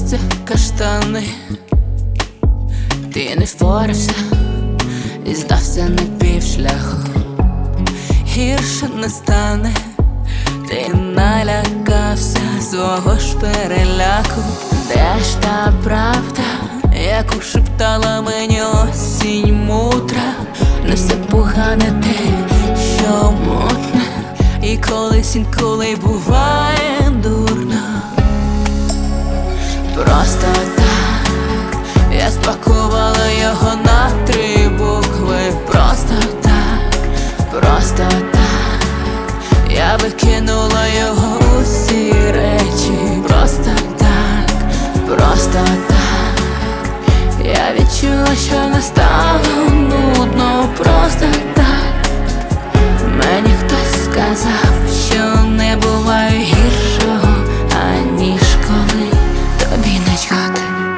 листя, каштани, ти не впорався і здався на півшляху. Гірше не стане, ти налякався свого ж переляку. Де ж та правда, яку шептала мені осінь мудра? Не все погане те, що мутне, і колись інколи буває дурно. Просто так я спакувала його на 3 букви. Просто так я викинула його усі речі. Просто так я відчула, що не стало нудно. Просто так мені хтось сказав, що не буває гіршого, аніж коли тобі начхати.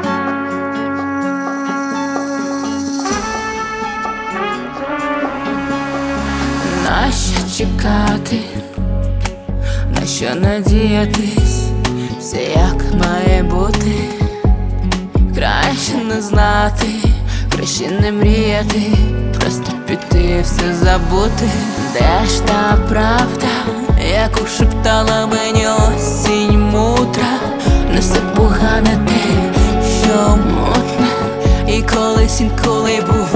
Нащо чекати, на що надіятись, все як має бути. Краще не знати, краще не мріяти, просто піти і все забути. Де ж та правда, яку шептала мені осінь мудра? Не все погане те, що мутне, і колись інколи буває